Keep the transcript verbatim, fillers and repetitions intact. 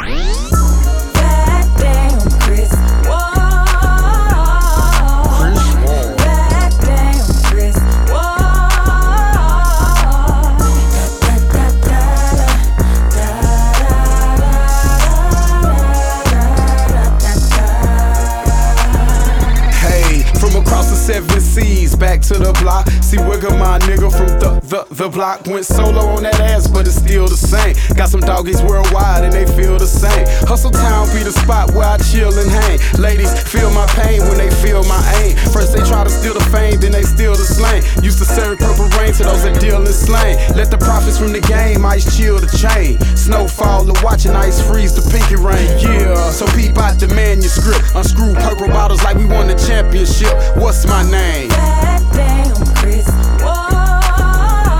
Back to the block, see Wigger, my nigga from the, the, the block. Went solo on that ass, but it's still the same. Got some doggies worldwide and they feel the same. Hustle Town be the spot where I chill and hang. Ladies feel my pain when they feel my aim. First they try to steal the fame, then they steal the slang. Used to serve purple rain to those that deal in slang. Let the profits from the game ice chill the chain. Snowfall to watching ice freeze the pinky rain. Yeah, so peep out the manuscript. Unscrew purple bottles like we won the championship. What's my name? Damn, Chris.